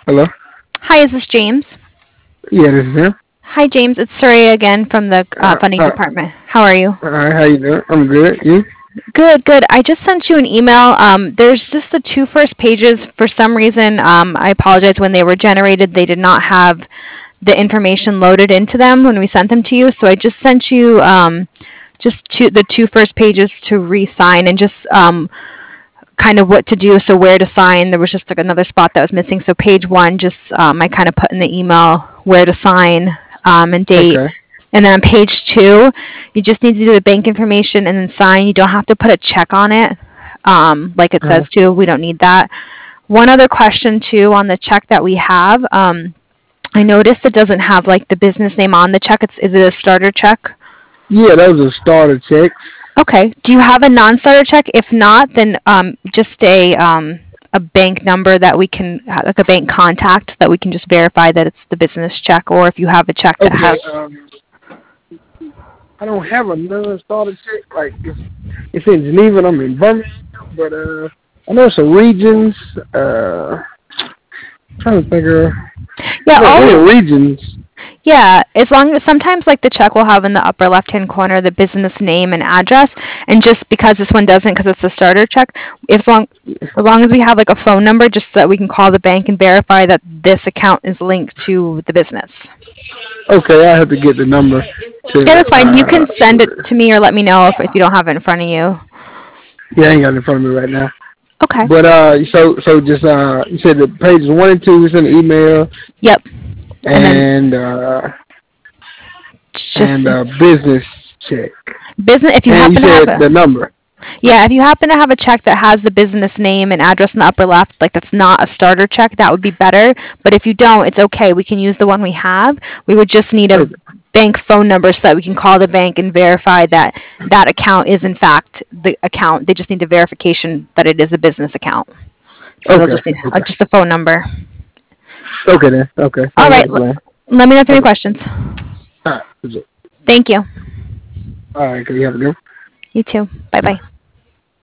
Hello? Hi, is this James? Yeah, this is him. Hi, James. It's Surya again from the Uh, funding uh, department. How are you? Alright, how you doing? I'm good. You? Good, good. I just sent you an email. There's just the two first pages. For some reason, I apologize. When they were generated, they did not have the information loaded into them when we sent them to you. So I just sent you the two first pages to re-sign and just kind of what to do. So where to sign. There was just like another spot that was missing. So page one, just I kind of put in the email where to sign and date. Okay. And then on page two, you just need to do the bank information and then sign. You don't have to put a check on it, like it Uh, says to. We don't need that. One other question too on the check that we have. I noticed it doesn't have like the business name on the check. Is it a starter check? yeah, that was a starter check. Okay. Do you have a non-starter check? If not, then just a bank number that we can like a bank contact that we can just verify that it's the business check, or if you have a check that Okay, has. I don't have a non-starter check. Like, it's in Geneva and I'm in Birmingham, but, I know some regions, trying to think of, Yeah, yeah, all we're in regions. Yeah, as long as sometimes like the check will have in the upper left-hand corner the business name and address, and just because this one doesn't because it's a starter check, as long as we have like a phone number just so that we can call the bank and verify that this account is linked to the business. Okay, I have to get the number Yeah, to, that's fine. You can send it to me or let me know if you don't have it in front of you. yeah, I ain't got it in front of me right now. Okay. But, so just, you said the pages one and two is in the email, Yep. And then and, just business check. business if you And you happen to have said a the number. Yeah, if you happen to have a check that has the business name and address in the upper left, like that's not a starter check, that would be better. But if you don't, it's okay. We can use the one we have. We would just need a Okay, bank phone number so that we can call the bank and verify that that account is in fact the account. They just need a verification that it is a business account. So they'll okay, just need okay. just a phone number. Okay then. Okay, All sounds like right. a plan. Let me know if you have any Okay. questions. All right. Thank you. All right. Can you have a good one? You too. Bye bye.